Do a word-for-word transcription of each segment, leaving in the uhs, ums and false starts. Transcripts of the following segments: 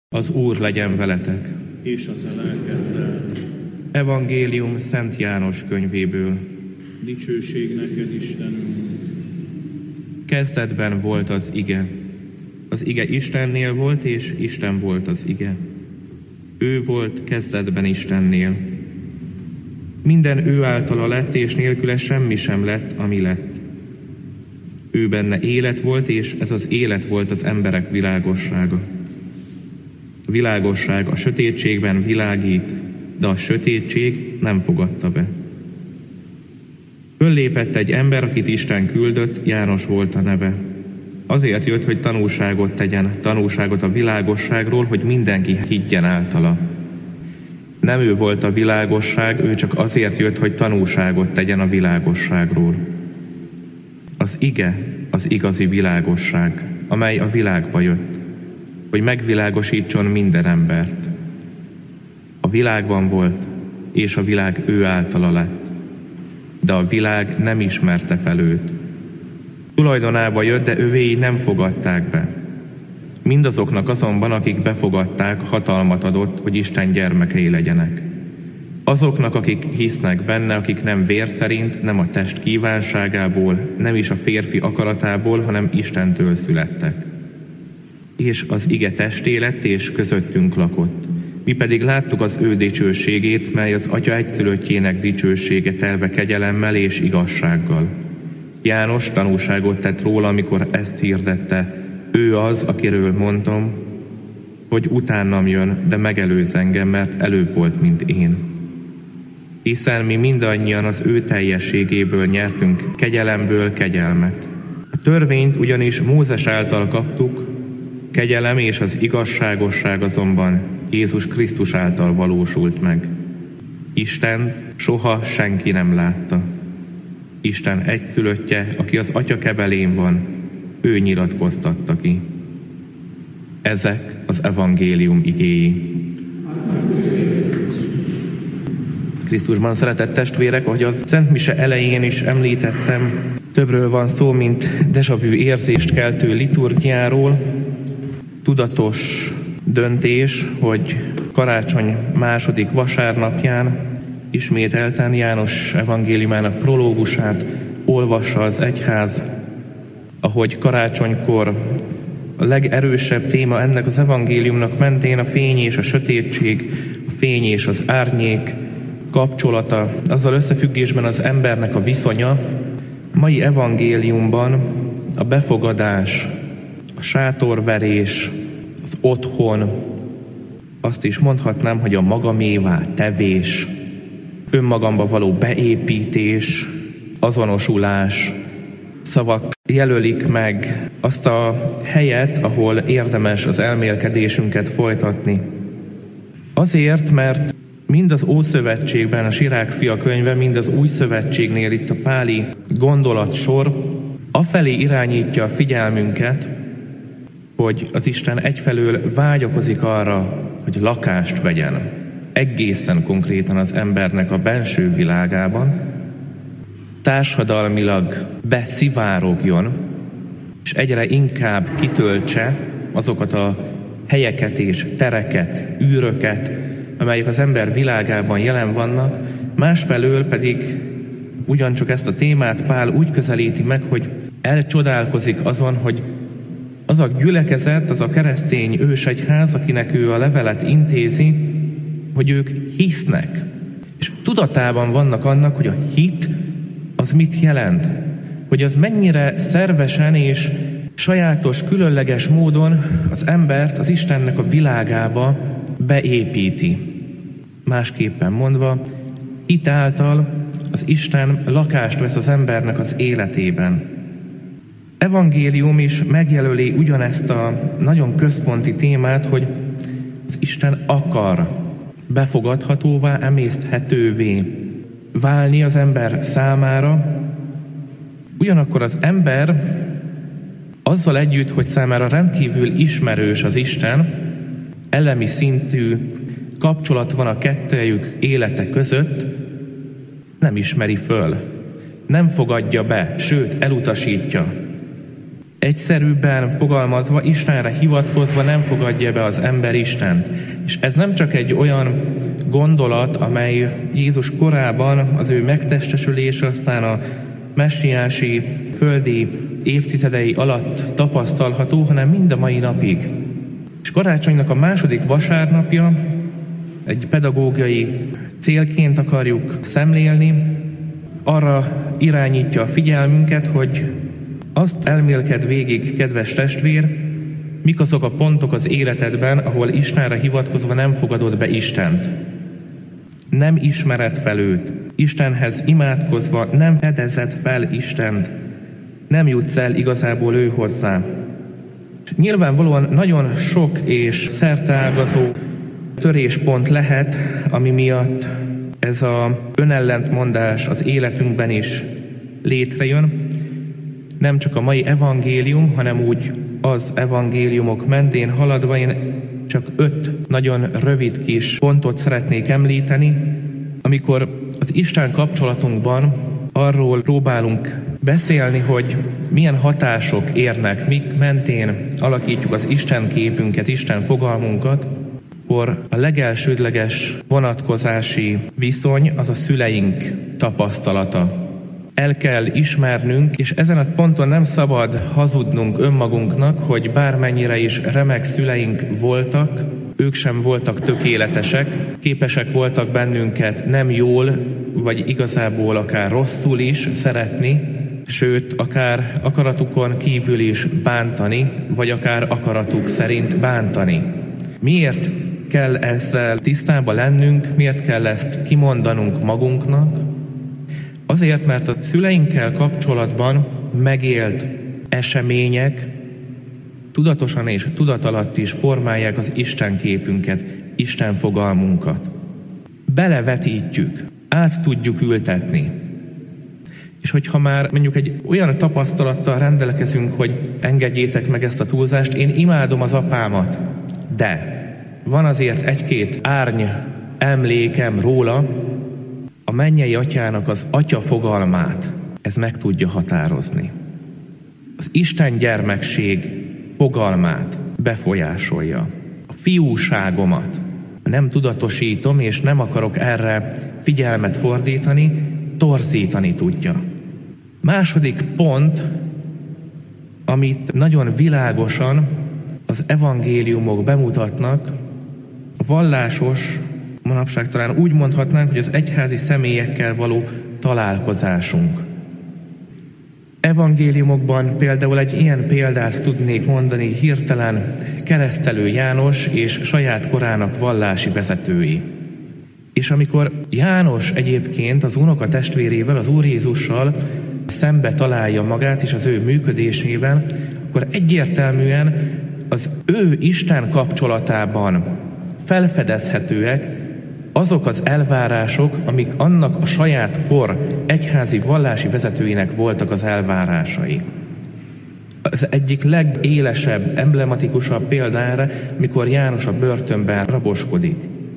Az Úr legyen veletek. És a te lelkeddel. Evangélium Szent János könyvéből. Dicsőség neked, Istenünk. Kezdetben volt az ige. Az ige Istennél volt, és Isten volt az ige. Ő volt kezdetben Istennél. Minden ő általa lett, és nélküle semmi sem lett, ami lett. Ő benne élet volt, és ez az élet volt az emberek világossága. A világosság a sötétségben világít, de a sötétség nem fogadta be. Föllépett egy ember, akit Isten küldött, János volt a neve. Azért jött, hogy tanúságot tegyen, tanúságot a világosságról, hogy mindenki higgyen általa. Nem ő volt a világosság, ő csak azért jött, hogy tanúságot tegyen a világosságról. Az ige az igazi világosság, amely a világba jött, hogy megvilágosítson minden embert. A világban volt, és a világ ő általa lett, de a világ nem ismerte fel őt. Tulajdonába jött, de övéi nem fogadták be. Mindazoknak azonban, akik befogadták, hatalmat adott, hogy Isten gyermekei legyenek. Azoknak, akik hisznek benne, akik nem vér szerint, nem a test kívánságából, nem is a férfi akaratából, hanem Istentől születtek. És az ige testé lett, és közöttünk lakott. Mi pedig láttuk az ő dicsőségét, mely az Atya egyszülöttjének dicsősége telve kegyelemmel és igazsággal. János tanúságot tett róla, amikor ezt hirdette. Ő az, akiről mondtam, hogy utánam jön, de megelőz engem, mert előbb volt, mint én. Hiszen mi mindannyian az ő teljességéből nyertünk kegyelemből kegyelmet. A törvényt ugyanis Mózes által kaptuk, kegyelem és az igazságosság azonban Jézus Krisztus által valósult meg. Isten soha senki nem látta. Isten egyszülöttje, aki az Atya kebelén van, ő nyilatkoztatta ki. Ezek az evangélium igéi. Krisztusban szeretett testvérek, ahogy az Szent Mise elején is említettem, többről van szó, mint déjà vu érzést keltő liturgiáról. Tudatos döntés, hogy karácsony második vasárnapján ismételten János evangéliumának prológusát olvassa az egyház, ahogy karácsonykor a legerősebb téma ennek az evangéliumnak mentén a fény és a sötétség, a fény és az árnyék kapcsolata, azzal összefüggésben az embernek a viszonya. Mai evangéliumban a befogadás, a sátorverés, az otthon, azt is mondhatnám, hogy a magamévá tevés, önmagamba való beépítés, azonosulás, szavak jelölik meg azt a helyet, ahol érdemes az elmélkedésünket folytatni. Azért, mert mind az Ószövetségben, a Sirák fia könyve, mind az Új Szövetségnél itt a páli gondolatsor afelé irányítja a figyelmünket, hogy az Isten egyfelől vágyakozik arra, hogy lakást vegyen egészen konkrétan az embernek a benső világában, társadalmilag beszivárogjon, és egyre inkább kitöltse azokat a helyeket és tereket, űröket, amelyek az ember világában jelen vannak, másfelől pedig ugyancsak ezt a témát Pál úgy közelíti meg, hogy elcsodálkozik azon, hogy az a gyülekezet, az a keresztény ősegyház, akinek ő a levelet intézi, hogy ők hisznek, és tudatában vannak annak, hogy a hit az mit jelent, hogy az mennyire szervesen és sajátos, különleges módon az embert az Istennek a világába beépíti. Másképpen mondva, hit által az Isten lakást vesz az embernek az életében. Evangélium is megjelöli ugyanezt a nagyon központi témát, hogy az Isten akar befogadhatóvá, emészthetővé válni az ember számára. Ugyanakkor az ember azzal együtt, hogy számára rendkívül ismerős az Isten, elemi szintű kapcsolat van a kettőjük élete között, nem ismeri föl, nem fogadja be, sőt elutasítja. Egyszerűbben fogalmazva, Istenre hivatkozva nem fogadja be az ember Istent. És ez nem csak egy olyan gondolat, amely Jézus korában az ő megtestesülése, aztán a messiási földi évtizedei alatt tapasztalható, hanem mind a mai napig. És karácsonynak a második vasárnapja egy pedagógiai célként akarjuk szemlélni, arra irányítja a figyelmünket, hogy azt elmélked végig, kedves testvér, mik azok a pontok az életedben, ahol Istenre hivatkozva nem fogadod be Istent. Nem ismered fel őt. Istenhez imádkozva nem fedezed fel Istent. Nem jutsz el igazából ő hozzá. És nyilvánvalóan nagyon sok és szerteágazó töréspont lehet, ami miatt ez az önellentmondás az életünkben is létrejön. Nem csak a mai evangélium, hanem úgy az evangéliumok mentén haladva én csak öt nagyon rövid kis pontot szeretnék említeni, amikor az Isten kapcsolatunkban arról próbálunk beszélni, hogy milyen hatások érnek, mik mentén alakítjuk az Isten képünket, Isten fogalmunkat, akkor a legelsődleges vonatkozási viszony az a szüleink tapasztalata. El kell ismernünk, és ezen a ponton nem szabad hazudnunk önmagunknak, hogy bármennyire is remek szüleink voltak, ők sem voltak tökéletesek, képesek voltak bennünket nem jól, vagy igazából akár rosszul is szeretni, sőt, akár akaratukon kívül is bántani, vagy akár akaratuk szerint bántani. Miért kell ezzel tisztában lennünk, miért kell ezt kimondanunk magunknak? Azért, mert a szüleinkkel kapcsolatban megélt események tudatosan és tudatalatt is formálják az Isten képünket, Isten fogalmunkat. Belevetítjük, át tudjuk ültetni. És hogyha már mondjuk egy olyan tapasztalattal rendelkezünk, hogy engedjétek meg ezt a túlzást, én imádom az apámat, de van azért egy-két árny emlékem róla, a mennyei atyának az atya fogalmát ez meg tudja határozni. Az Isten gyermekség fogalmát befolyásolja. A fiúságomat nem tudatosítom, és nem akarok erre figyelmet fordítani, torzítani tudja. Második pont, amit nagyon világosan az evangéliumok bemutatnak, a vallásos, manapság talán úgy mondhatnánk, hogy az egyházi személyekkel való találkozásunk. Evangéliumokban például egy ilyen példát tudnék mondani hirtelen Keresztelő János és saját korának vallási vezetői. És amikor János egyébként az unoka testvérével, az Úr Jézussal szembe találja magát és az ő működésében, akkor egyértelműen az ő Isten kapcsolatában felfedezhetőek azok az elvárások, amik annak a saját kor egyházi vallási vezetőinek voltak az elvárásai. Az egyik legélesebb, emblematikusabb példára, mikor János a börtönben raboskodik.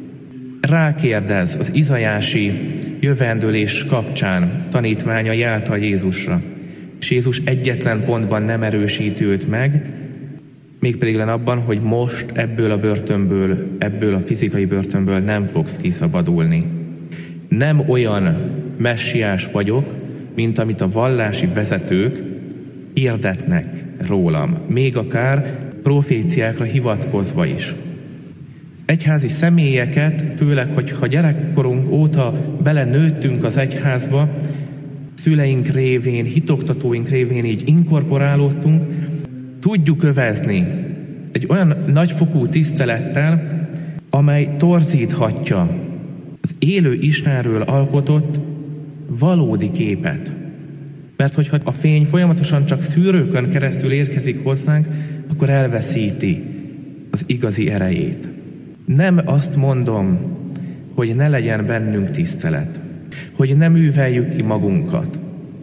Rákérdez az izajási jövendőlés kapcsán tanítványai által Jézusra. És Jézus egyetlen pontban nem erősíti őt meg, mégpedig abban, hogy most ebből a börtönből, ebből a fizikai börtönből nem fogsz kiszabadulni. Nem olyan messiás vagyok, mint amit a vallási vezetők hirdetnek rólam, még akár proféciákra hivatkozva is. Egyházi személyeket, főleg, hogyha gyerekkorunk óta belenőttünk az egyházba, szüleink révén, hitoktatóink révén így inkorporálódtunk, tudjuk övezni egy olyan nagyfokú tisztelettel, amely torzíthatja az élő Istenről alkotott valódi képet. Mert hogyha a fény folyamatosan csak szűrőkön keresztül érkezik hozzánk, akkor elveszíti az igazi erejét. Nem azt mondom, hogy ne legyen bennünk tisztelet, hogy ne műveljük ki magunkat,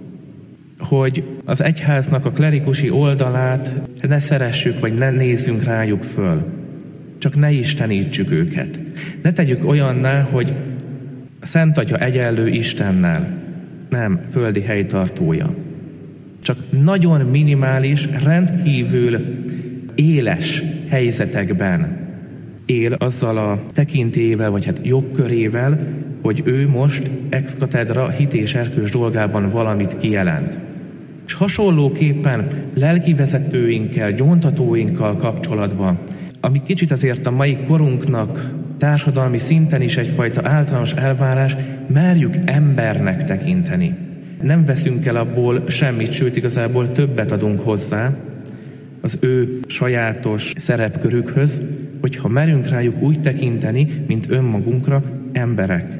hogy az egyháznak a klerikusi oldalát ne szeressük, vagy ne nézzünk rájuk föl. Csak ne istenítsük őket. Ne tegyük olyanná, hogy a Szent Atya egyenlő Istennel, nem földi helytartója. Csak nagyon minimális, rendkívül éles helyzetekben él azzal a tekintélyével, vagy hát jogkörével, hogy ő most ex cathedra hit és erkölcs dolgában valamit kijelent. És hasonlóképpen lelkivezetőinkkel, gyóntatóinkkal kapcsolatban, ami kicsit azért a mai korunknak társadalmi szinten is egyfajta általános elvárás, merjük embernek tekinteni. Nem veszünk el abból semmit, sőt igazából többet adunk hozzá az ő sajátos szerepkörükhöz, hogyha merünk rájuk úgy tekinteni, mint önmagunkra, emberek.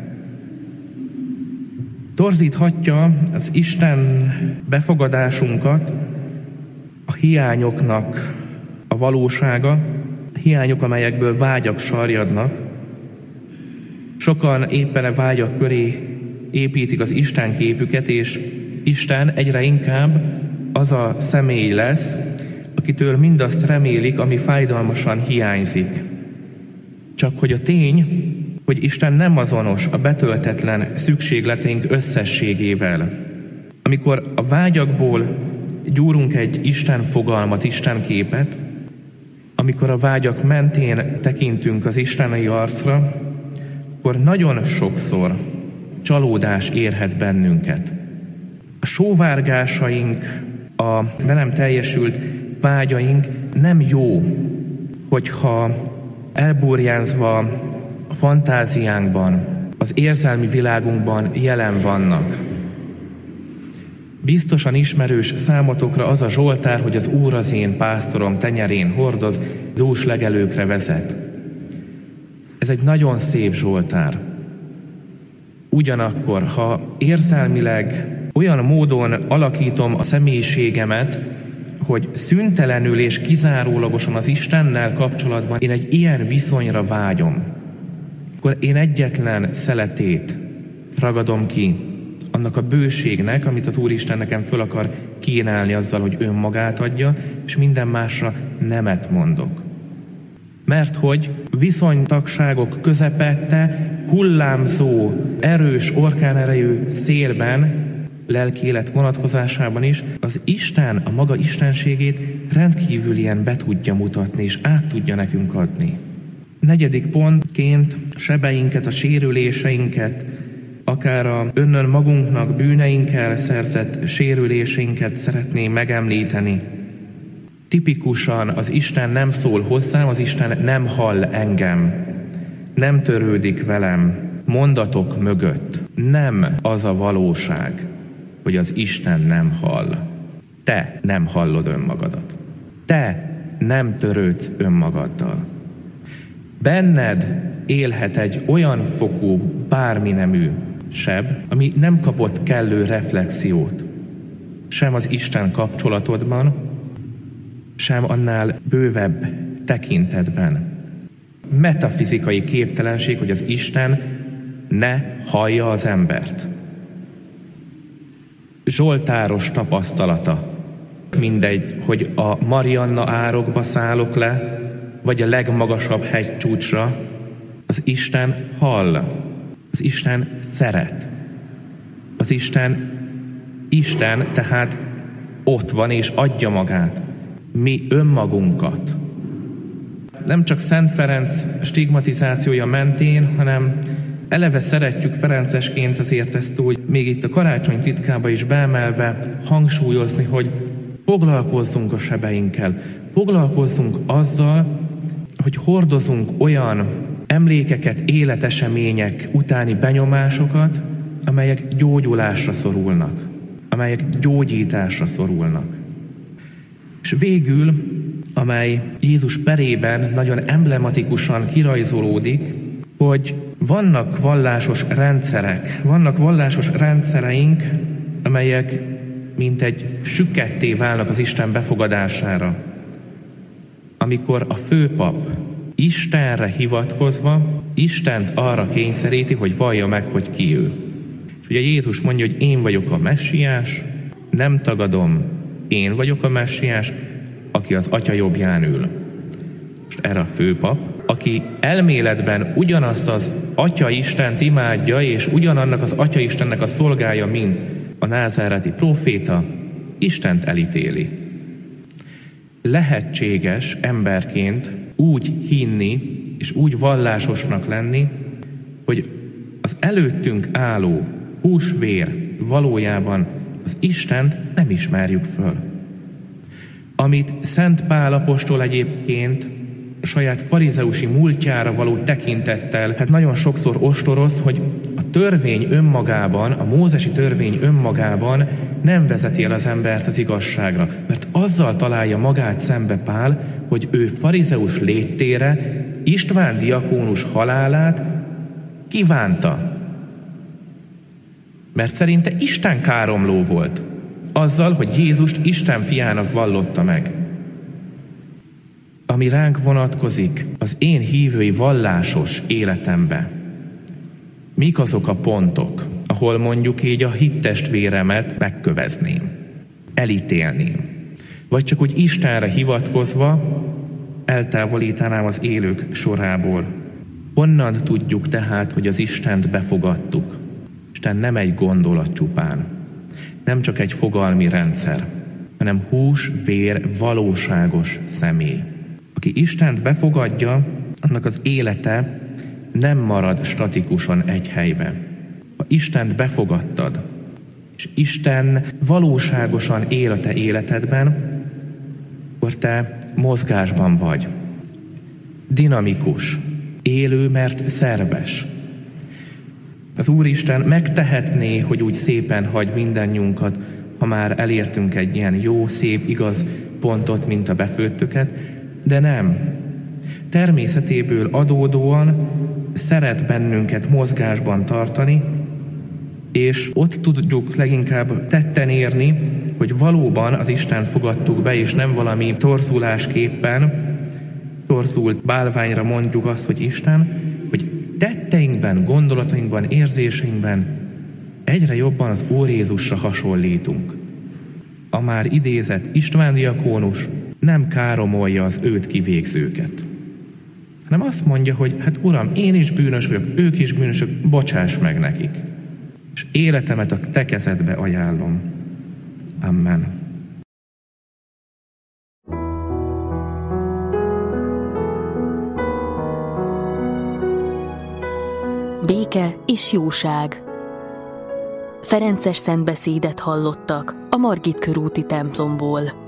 Torzíthatja az Isten befogadásunkat a hiányoknak a valósága, hiányok, amelyekből vágyak sarjadnak. Sokan éppen a vágyak köré építik az Isten képüket, és Isten egyre inkább az a személy lesz, akitől mindazt remélik, ami fájdalmasan hiányzik. Csak hogy a tény, hogy Isten nem azonos a betöltetlen szükségleteink összességével. Amikor a vágyakból gyúrunk egy Isten fogalmat, Isten képet, amikor a vágyak mentén tekintünk az isteni arcra, akkor nagyon sokszor csalódás érhet bennünket. A sóvárgásaink, a be nem teljesült vágyaink nem jó, hogyha elburjánzva a fantáziánkban, az érzelmi világunkban jelen vannak. Biztosan ismerős számotokra az a Zsoltár, hogy az Úr az én pásztorom, tenyerén hordoz, dús legelőkre vezet. Ez egy nagyon szép Zsoltár. Ugyanakkor, ha érzelmileg olyan módon alakítom a személyiségemet, hogy szüntelenül és kizárólagosan az Istennel kapcsolatban én egy ilyen viszonyra vágyom, akkor én egyetlen szeletét ragadom ki annak a bőségnek, amit az Úristen nekem föl akar kínálni azzal, hogy önmagát adja, és minden másra nemet mondok. Mert hogy viszonytagságok közepette, hullámzó, erős, orkánerejű szélben, lelki élet vonatkozásában is, az Isten a maga istenségét rendkívül ilyen be tudja mutatni, és át tudja nekünk adni. Negyedik pontként a sebeinket, a sérüléseinket, akár a önnön magunknak bűneinkkel szerzett sérüléseinket szeretném megemlíteni. Tipikusan az Isten nem szól hozzám, az Isten nem hall engem, nem törődik velem mondatok mögött. Nem az a valóság, hogy az Isten nem hall. Te nem hallod önmagadat. Te nem törődsz önmagaddal. Benned élhet egy olyan fokú, bármi nemű seb, ami nem kapott kellő reflexiót. Sem az Isten kapcsolatodban, sem annál bővebb tekintetben. Metafizikai képtelenség, hogy az Isten ne hallja az embert. Zsoltáros tapasztalata. Mindegy, hogy a Marianna árokba szállok le, vagy a legmagasabb hegycsúcsra, az Isten hall, az Isten szeret. Az Isten, Isten tehát ott van és adja magát. Mi önmagunkat. Nem csak Szent Ferenc stigmatizációja mentén, hanem eleve szeretjük ferencesként azért ezt úgy, még itt a karácsony titkába is beemelve hangsúlyozni, hogy foglalkozzunk a sebeinkkel, foglalkozzunk azzal, hogy hordozunk olyan emlékeket, életesemények utáni benyomásokat, amelyek gyógyulásra szorulnak, amelyek gyógyításra szorulnak. És végül, amely Jézus perében nagyon emblematikusan kirajzolódik, hogy vannak vallásos rendszerek, vannak vallásos rendszereink, amelyek mint egy süketté válnak az Isten befogadására. Amikor a főpap Istenre hivatkozva, Istent arra kényszeríti, hogy vallja meg, hogy ki ő. És ugye Jézus mondja, hogy én vagyok a messiás, nem tagadom, én vagyok a messiás, aki az Atya jobbján ül. És erre a főpap, aki elméletben ugyanazt az Atya Istent imádja, és ugyanannak az Atya Istennek a szolgája, mint a názáreti próféta, Istent elítéli. Lehetséges emberként úgy hinni és úgy vallásosnak lenni, hogy az előttünk álló húsvér valójában az Istent nem ismerjük föl. Amit Szent Pál apostol egyébként a saját farizeusi múltjára való tekintettel, hát nagyon sokszor ostoroz, hogy a törvény önmagában, a mózesi törvény önmagában nem vezeti el az embert az igazságra, mert azzal találja magát szembe Pál, hogy ő farizeus léttére István diakónus halálát kívánta. Mert szerinte Isten káromló volt, azzal, hogy Jézust Isten fiának vallotta meg. Ami ránk vonatkozik az én hívői vallásos életembe, mik azok a pontok, ahol mondjuk így a hittestvéremet megkövezném, elítélném, vagy csak úgy Istenre hivatkozva eltávolítanám az élők sorából. Honnan tudjuk tehát, hogy az Istent befogadtuk? Isten nem egy gondolat csupán, nem csak egy fogalmi rendszer, hanem hús, vér, valóságos személy. Aki Istent befogadja, annak az élete nem marad statikusan egy helyben. Ha Istent befogadtad, és Isten valóságosan él a te életedben, akkor te mozgásban vagy. Dinamikus, élő, mert szerves. Az Úristen megtehetné, hogy úgy szépen hagy mindannyiunkat, ha már elértünk egy ilyen jó, szép, igaz pontot, mint a befőttöket, de nem. Természetéből adódóan szeret bennünket mozgásban tartani, és ott tudjuk leginkább tetten érni, hogy valóban az Istent fogadtuk be, és nem valami torzulásképpen, torzult bálványra mondjuk azt, hogy Isten, hogy tetteinkben, gondolatainkban, érzéseinkben egyre jobban az Úr Jézusra hasonlítunk. A már idézett István diakónus nem káromolja az őt kivégzőket, hanem azt mondja, hogy hát Uram, én is bűnös vagyok, ők is bűnösök, bocsáss meg nekik. És életemet a te kezedbe ajánlom. Amen. Béke és jóság. Ferences szentbeszédet hallottak a Margit körúti templomból.